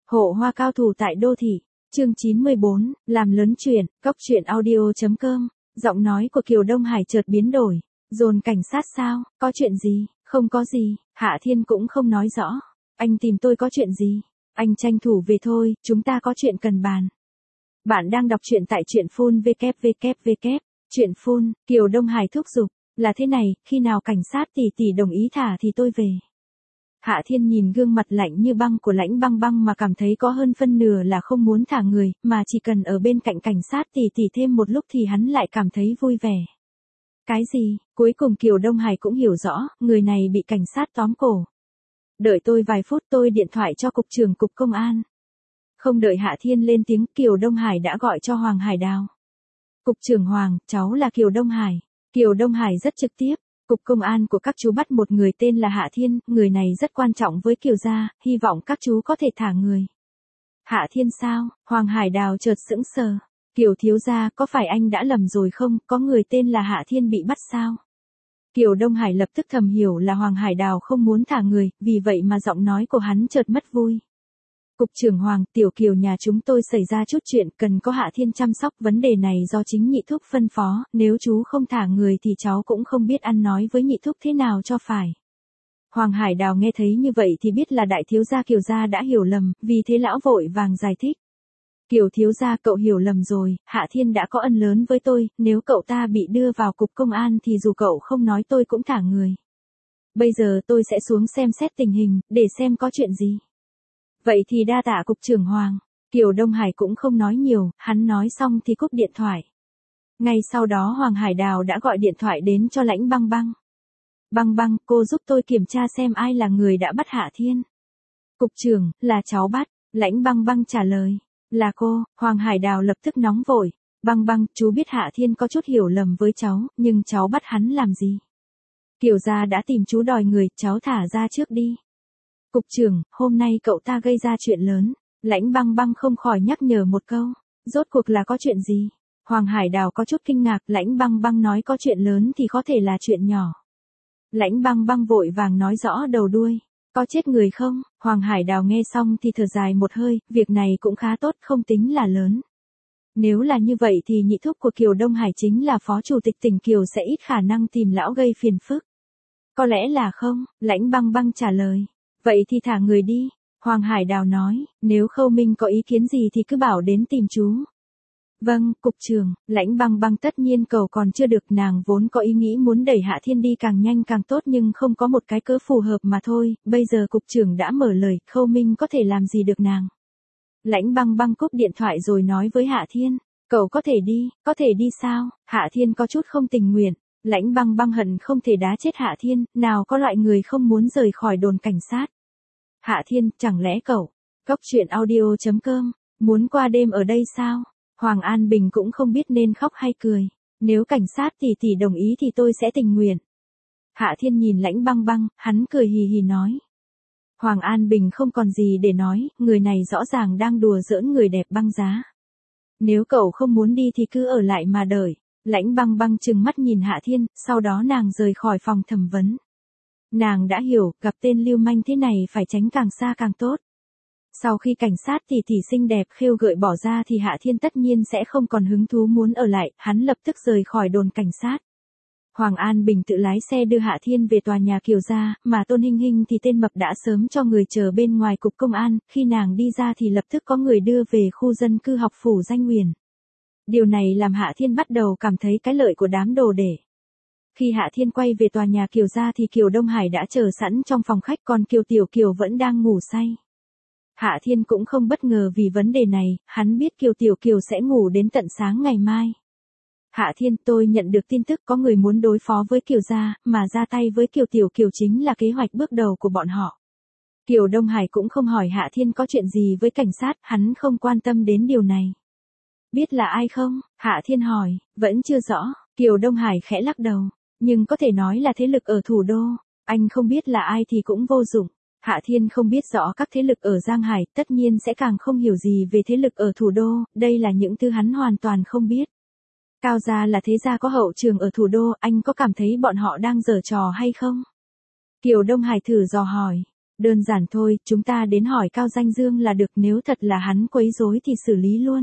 Hộ hoa cao thủ tại đô thị. Chương 94, làm lớn chuyện, Cóc truyện audio.com. Giọng nói của Kiều Đông Hải chợt biến đổi. Dồn cảnh sát sao, có chuyện gì? Không có gì, Hạ Thiên cũng không nói rõ. Anh tìm tôi có chuyện gì? Anh tranh thủ về thôi, chúng ta có chuyện cần bàn. Bạn đang đọc truyện tại truyện phun www. Truyện phun, Kiều Đông Hải thúc giục. Là thế này, khi nào cảnh sát tỷ đồng ý thả thì tôi về. Hạ Thiên nhìn gương mặt lạnh như băng của Lãnh Băng Băng mà cảm thấy có hơn phân nửa là không muốn thả người, mà chỉ cần ở bên cạnh cảnh sát tỷ thêm một lúc thì hắn lại cảm thấy vui vẻ. Cái gì? Cuối cùng Kiều Đông Hải cũng hiểu rõ, người này bị cảnh sát tóm cổ. Đợi tôi vài phút, tôi điện thoại cho cục trưởng cục công an. Không đợi Hạ Thiên lên tiếng, Kiều Đông Hải đã gọi cho Hoàng Hải Đào. Cục trưởng Hoàng, cháu là Kiều Đông Hải. Kiều Đông Hải rất trực tiếp. Cục công an của các chú bắt một người tên là Hạ Thiên, người này rất quan trọng với Kiều gia, hy vọng các chú có thể thả người. Hạ Thiên sao? Hoàng Hải Đào chợt sững sờ. Kiều thiếu gia, có phải anh đã lầm rồi không, có người tên là Hạ Thiên bị bắt sao? Kiều Đông Hải lập tức thầm hiểu là Hoàng Hải Đào không muốn thả người, vì vậy mà giọng nói của hắn chợt mất vui. Cục trưởng Hoàng, tiểu Kiều nhà chúng tôi xảy ra chút chuyện, cần có Hạ Thiên chăm sóc, vấn đề này do chính nhị thúc phân phó, nếu chú không thả người thì cháu cũng không biết ăn nói với nhị thúc thế nào cho phải. Hoàng Hải Đào nghe thấy như vậy thì biết là đại thiếu gia Kiều gia đã hiểu lầm, vì thế lão vội vàng giải thích. Kiều thiếu gia, cậu hiểu lầm rồi, Hạ Thiên đã có ân lớn với tôi, nếu cậu ta bị đưa vào cục công an thì dù cậu không nói tôi cũng thả người. Bây giờ tôi sẽ xuống xem xét tình hình, để xem có chuyện gì. Vậy thì đa tạ cục trưởng Hoàng. Kiều Đông Hải cũng không nói nhiều, hắn nói xong thì cúp điện thoại. Ngay sau đó Hoàng Hải Đào đã gọi điện thoại đến cho Lãnh Băng Băng. Băng Băng, cô giúp tôi kiểm tra xem ai là người đã bắt Hạ Thiên. Cục trưởng, là cháu bắt. Lãnh Băng Băng trả lời. Là cô. Hoàng Hải Đào lập tức nóng vội. Băng Băng, chú biết Hạ Thiên có chút hiểu lầm với cháu, nhưng cháu bắt hắn làm gì? Kiều gia đã tìm chú đòi người, cháu thả ra trước đi. Cục trưởng, hôm nay cậu ta gây ra chuyện lớn. Lãnh Băng Băng không khỏi nhắc nhở một câu. Rốt cuộc là có chuyện gì? Hoàng Hải Đào có chút kinh ngạc, Lãnh Băng Băng nói có chuyện lớn thì có thể là chuyện nhỏ. Lãnh Băng Băng vội vàng nói rõ đầu đuôi. Có chết người không? Hoàng Hải Đào nghe xong thì thở dài một hơi, việc này cũng khá tốt, không tính là lớn. Nếu là như vậy thì nhị thúc của Kiều Đông Hải chính là phó chủ tịch tỉnh Kiều sẽ ít khả năng tìm lão gây phiền phức. Có lẽ là không, Lãnh Băng Băng trả lời. Vậy thì thả người đi. Hoàng Hải Đào nói, nếu Khâu Minh có ý kiến gì thì cứ bảo đến tìm chú. Vâng, cục trưởng. Lãnh Băng Băng tất nhiên cầu còn chưa được, nàng vốn có ý nghĩ muốn đẩy Hạ Thiên đi càng nhanh càng tốt nhưng không có một cái cớ phù hợp mà thôi, bây giờ cục trưởng đã mở lời, Khâu Minh có thể làm gì được nàng. Lãnh Băng Băng cúp điện thoại rồi nói với Hạ Thiên, cậu có thể đi sao? Hạ Thiên có chút không tình nguyện. Lãnh Băng Băng hận không thể đá chết Hạ Thiên, nào có loại người không muốn rời khỏi đồn cảnh sát. Hạ Thiên, chẳng lẽ cậu, Cóc truyện audio.com, muốn qua đêm ở đây sao? Hoàng An Bình cũng không biết nên khóc hay cười. Nếu cảnh sát tỷ đồng ý thì tôi sẽ tình nguyện. Hạ Thiên nhìn Lãnh Băng Băng, hắn cười hì hì nói. Hoàng An Bình không còn gì để nói, người này rõ ràng đang đùa giỡn người đẹp băng giá. Nếu cậu không muốn đi thì cứ ở lại mà đợi. Lãnh Băng Băng trừng mắt nhìn Hạ Thiên, sau đó nàng rời khỏi phòng thẩm vấn. Nàng đã hiểu, gặp tên lưu manh thế này phải tránh càng xa càng tốt. Sau khi cảnh sát tỷ xinh đẹp khêu gợi bỏ ra thì Hạ Thiên tất nhiên sẽ không còn hứng thú muốn ở lại, hắn lập tức rời khỏi đồn cảnh sát. Hoàng An Bình tự lái xe đưa Hạ Thiên về tòa nhà Kiều gia, mà Tôn Hinh Hinh thì tên mập đã sớm cho người chờ bên ngoài cục công an, khi nàng đi ra thì lập tức có người đưa về khu dân cư học phủ Danh Uyển. Điều này làm Hạ Thiên bắt đầu cảm thấy cái lợi của đám đồ để. Khi Hạ Thiên quay về tòa nhà Kiều gia thì Kiều Đông Hải đã chờ sẵn trong phòng khách, còn Kiều Tiểu Kiều vẫn đang ngủ say. Hạ Thiên cũng không bất ngờ vì vấn đề này, hắn biết Kiều Tiểu Kiều sẽ ngủ đến tận sáng ngày mai. Hạ Thiên, tôi nhận được tin tức có người muốn đối phó với Kiều gia, mà ra tay với Kiều Tiểu Kiều chính là kế hoạch bước đầu của bọn họ. Kiều Đông Hải cũng không hỏi Hạ Thiên có chuyện gì với cảnh sát, hắn không quan tâm đến điều này. Biết là ai không? Hạ Thiên hỏi, vẫn chưa rõ. Kiều Đông Hải khẽ lắc đầu, nhưng có thể nói là thế lực ở thủ đô, anh không biết là ai thì cũng vô dụng. Hạ Thiên không biết rõ các thế lực ở Giang Hải, tất nhiên sẽ càng không hiểu gì về thế lực ở thủ đô, đây là những thứ hắn hoàn toàn không biết. Cao gia là thế gia có hậu trường ở thủ đô, anh có cảm thấy bọn họ đang giở trò hay không? Kiều Đông Hải thử dò hỏi. Đơn giản thôi, chúng ta đến hỏi Cao Danh Dương là được, nếu thật là hắn quấy rối thì xử lý luôn.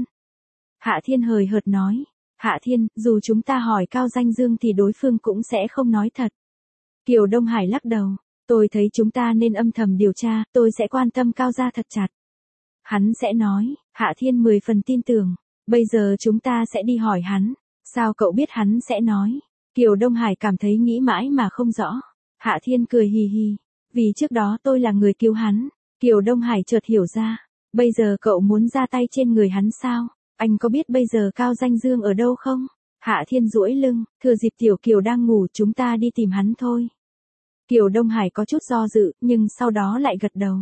Hạ Thiên hời hợt nói. Hạ Thiên, dù chúng ta hỏi Cao Danh Dương thì đối phương cũng sẽ không nói thật. Kiều Đông Hải lắc đầu. Tôi thấy chúng ta nên âm thầm điều tra, tôi sẽ quan tâm Cao gia thật chặt. Hắn sẽ nói, Hạ Thiên 10 phần tin tưởng. Bây giờ chúng ta sẽ đi hỏi hắn. Sao cậu biết hắn sẽ nói? Kiều Đông Hải cảm thấy nghĩ mãi mà không rõ. Hạ Thiên cười hì hì. Vì trước đó tôi là người cứu hắn. Kiều Đông Hải chợt hiểu ra. Bây giờ cậu muốn ra tay trên người hắn sao? Anh có biết bây giờ Cao Danh Dương ở đâu không? Hạ Thiên duỗi lưng, thừa dịp Tiểu Kiều đang ngủ chúng ta đi tìm hắn thôi. Kiều Đông Hải có chút do dự, nhưng sau đó lại gật đầu.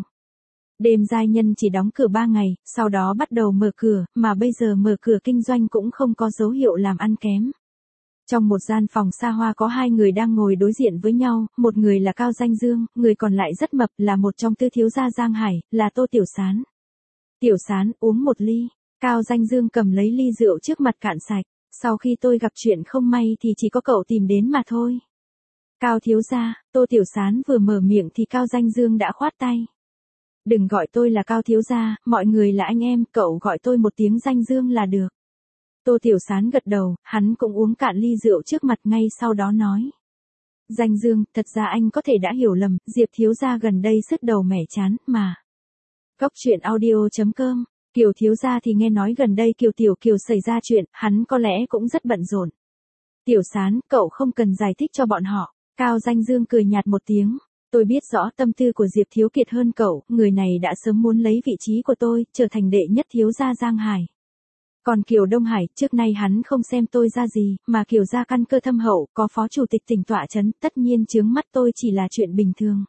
Đêm giai nhân chỉ đóng cửa 3 ngày, sau đó bắt đầu mở cửa, mà bây giờ mở cửa kinh doanh cũng không có dấu hiệu làm ăn kém. Trong một gian phòng xa hoa có 2 người đang ngồi đối diện với nhau, một người là Cao Danh Dương, người còn lại rất mập, là một trong tư thiếu gia Giang Hải, là Tô Tiểu Sán. Tiểu Sán, uống một ly. Cao Danh Dương cầm lấy ly rượu trước mặt cạn sạch. Sau khi tôi gặp chuyện không may thì chỉ có cậu tìm đến mà thôi. Cao thiếu gia, Tô Tiểu Sán vừa mở miệng thì Cao Danh Dương đã khoát tay. Đừng gọi tôi là Cao thiếu gia, mọi người là anh em, cậu gọi tôi một tiếng Danh Dương là được. Tô Tiểu Sán gật đầu, hắn cũng uống cạn ly rượu trước mặt ngay sau đó nói. Danh Dương, thật ra anh có thể đã hiểu lầm, Diệp thiếu gia gần đây sứt đầu mẻ chán, mà. Góc truyện audio.com, Kiều thiếu gia thì nghe nói gần đây Tiểu Kiều xảy ra chuyện, hắn có lẽ cũng rất bận rộn. Tiểu Sán, cậu không cần giải thích cho bọn họ. Cao Danh Dương cười nhạt một tiếng. Tôi biết rõ tâm tư của Diệp Thiếu Kiệt hơn cậu, người này đã sớm muốn lấy vị trí của tôi, trở thành đệ nhất thiếu gia Giang Hải. Còn Kiều Đông Hải, trước nay hắn không xem tôi ra gì, mà Kiều gia căn cơ thâm hậu, có phó chủ tịch tỉnh tọa chấn, tất nhiên chướng mắt tôi chỉ là chuyện bình thường.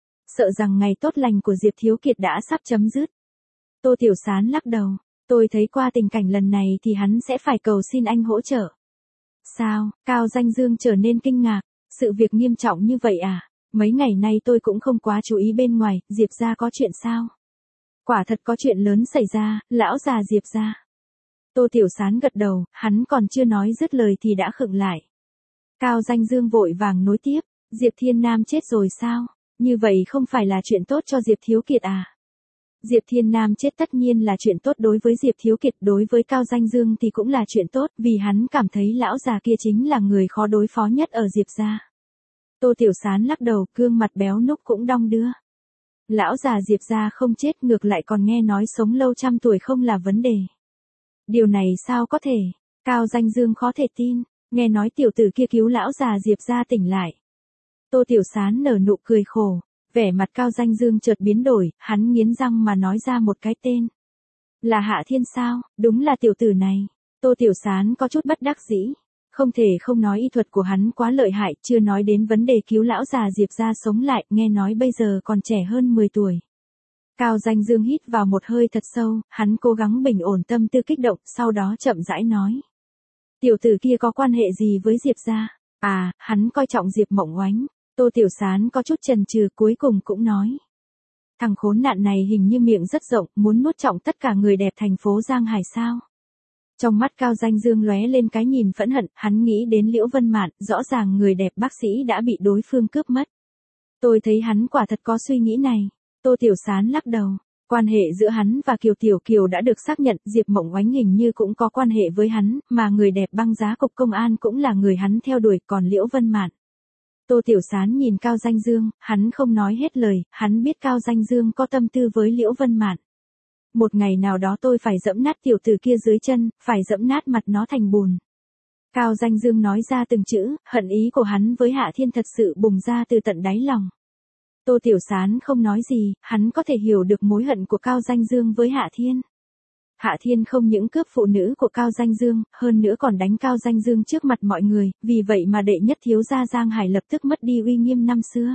Sợ rằng ngày tốt lành của Diệp Thiếu Kiệt đã sắp chấm dứt. Tô Tiểu Sán lắc đầu, tôi thấy qua tình cảnh lần này thì hắn sẽ phải cầu xin anh hỗ trợ. Sao? Cao Danh Dương trở nên kinh ngạc, sự việc nghiêm trọng như vậy à? Mấy ngày nay tôi cũng không quá chú ý bên ngoài, Diệp gia có chuyện sao? Quả thật có chuyện lớn xảy ra, lão già Diệp gia. Tô Tiểu Sán gật đầu, hắn còn chưa nói dứt lời thì đã khựng lại. Cao Danh Dương vội vàng nối tiếp, Diệp Thiên Nam chết rồi sao? Như vậy không phải là chuyện tốt cho Diệp Thiếu Kiệt à? Diệp Thiên Nam chết tất nhiên là chuyện tốt đối với Diệp Thiếu Kiệt, đối với Cao Danh Dương thì cũng là chuyện tốt, vì hắn cảm thấy lão già kia chính là người khó đối phó nhất ở Diệp gia. Tô Tiểu Sán lắc đầu, gương mặt béo núc cũng đong đưa. Lão già Diệp gia không chết, ngược lại còn nghe nói sống lâu trăm tuổi không là vấn đề. Điều này sao có thể? Cao Danh Dương khó thể tin, nghe nói tiểu tử kia cứu lão già Diệp gia tỉnh lại. Tô Tiểu Sán nở nụ cười khổ, vẻ mặt Cao Danh Dương chợt biến đổi, hắn nghiến răng mà nói ra một cái tên. Là Hạ Thiên sao? Đúng là tiểu tử này. Tô Tiểu Sán có chút bất đắc dĩ. Không thể không nói y thuật của hắn quá lợi hại, chưa nói đến vấn đề cứu lão già Diệp gia sống lại, nghe nói bây giờ còn trẻ hơn 10 tuổi. Cao Danh Dương hít vào một hơi thật sâu, hắn cố gắng bình ổn tâm tư kích động, sau đó chậm rãi nói. Tiểu tử kia có quan hệ gì với Diệp gia? À, hắn coi trọng Diệp Mộng Oánh. Tô Tiểu Sán có chút chần chừ, cuối cùng cũng nói. Thằng khốn nạn này hình như miệng rất rộng, muốn nuốt trọn tất cả người đẹp thành phố Giang Hải sao? Trong mắt Cao Danh Dương lóe lên cái nhìn phẫn hận, hắn nghĩ đến Liễu Vân Mạn, rõ ràng người đẹp bác sĩ đã bị đối phương cướp mất. Tôi thấy hắn quả thật có suy nghĩ này. Tô Tiểu Sán lắc đầu. Quan hệ giữa hắn và Tiểu Kiều đã được xác nhận, Diệp Mộng Oánh hình như cũng có quan hệ với hắn, mà người đẹp băng giá cục công an cũng là người hắn theo đuổi, còn Liễu Vân Mạn. Tô Tiểu Sán nhìn Cao Danh Dương, hắn không nói hết lời, hắn biết Cao Danh Dương có tâm tư với Liễu Vân Mạn. Một ngày nào đó tôi phải dẫm nát tiểu tử kia dưới chân, phải dẫm nát mặt nó thành bùn. Cao Danh Dương nói ra từng chữ, hận ý của hắn với Hạ Thiên thật sự bùng ra từ tận đáy lòng. Tô Tiểu Sán không nói gì, hắn có thể hiểu được mối hận của Cao Danh Dương với Hạ Thiên. Hạ Thiên không những cướp phụ nữ của Cao Danh Dương, hơn nữa còn đánh Cao Danh Dương trước mặt mọi người, vì vậy mà đệ nhất thiếu gia Giang Hải lập tức mất đi uy nghiêm năm xưa.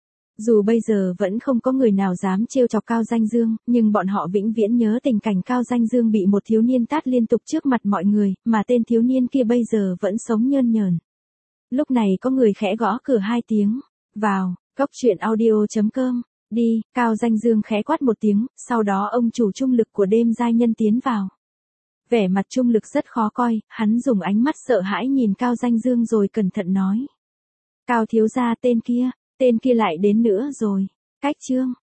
Dù bây giờ vẫn không có người nào dám trêu chọc Cao Danh Dương, nhưng bọn họ vĩnh viễn nhớ tình cảnh Cao Danh Dương bị một thiếu niên tát liên tục trước mặt mọi người, mà tên thiếu niên kia bây giờ vẫn sống nhơn nhởn. Lúc này có người khẽ gõ cửa 2 tiếng. Vào, góc truyện audio.com. Đi, Cao Danh Dương khẽ quát một tiếng, sau đó ông chủ trung lực của đêm giai nhân tiến vào. Vẻ mặt trung lực rất khó coi, hắn dùng ánh mắt sợ hãi nhìn Cao Danh Dương rồi cẩn thận nói. Cao thiếu gia, tên kia lại đến nữa rồi. Cách chương.